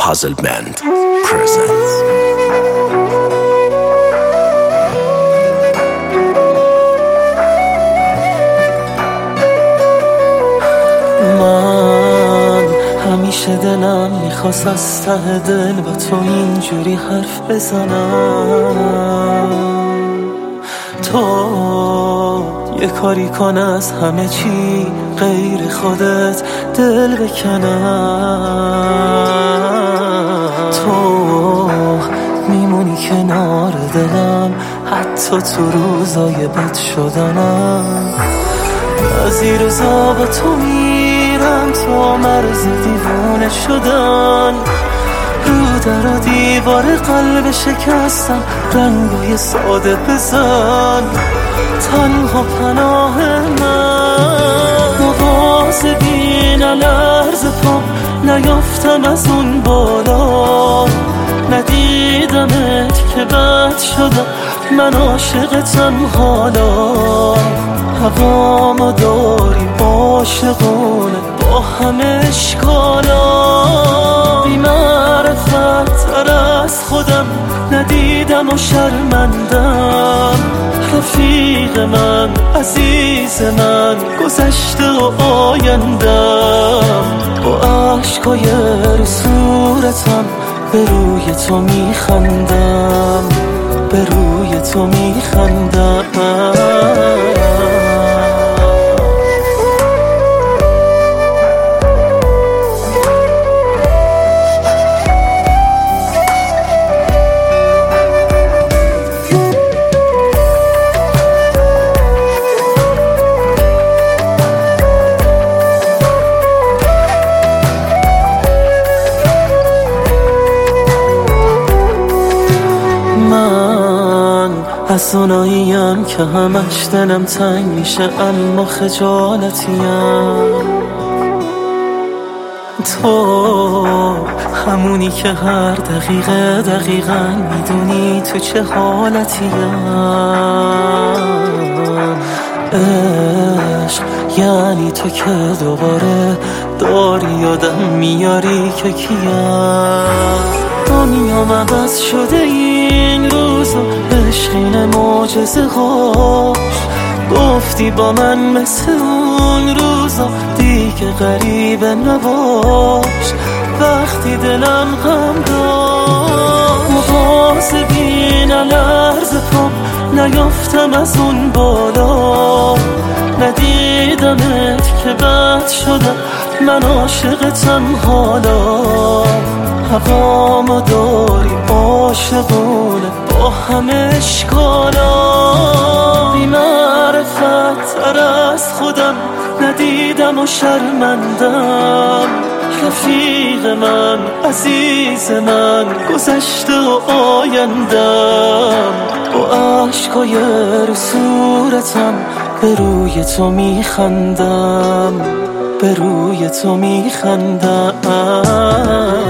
Puzzle Band presents. من همیشه دلم میخواست از ته دل با تو اینجوری حرف بزنم. تو یه کاری کن از همه چی غیر خودت دل بکنم. تو میمونی کنار دلم حتی تو روزای بد شدنم. از این روزا با تو میرم تا مرز دیوانه شدن. رو در و دیوار قلب شکستم رنگای ساده بزن. تنها پناه من مواظبی نلرز پام نیافتم از اون بالا. ندیدمت که بد شدم من عاشقتم حالا. هوامو داری عاشقونه با همه اشکالا. بی معرفت تر از خودم ندیدم و شرمندم. رفیق من عزیز من گذشته و آیندم. با عشقای رو صورتم به روی تو میخندم. به روی تو میخندم. از اوناییم که همش دلم تنگ میشه اما خجالتیم. تو همونی که هر دقیقه دقیقاً میدونی تو چه حالتیم. عشق یعنی تو که دوباره داری یادم میاری که کیم. دنیام عوض شده این روزا عشقین معجزه هاش. گفتی با من مثل اون روزا دیگه غریبه نباش. وقتی دلم غم داشت مواظبی نلرز پام نیافتم از اون بالا. ندیدمت که بد شدم من عاشقتم حالا. هوامو داری عاشقونه با همه اشکالا. بی معرفت تر از خودم ندیدم و شرمندم. رفیق من عزیز من گذشته و آیندم. با عشقای رو صورتم به روی تو میخندم. به روی تو میخندم.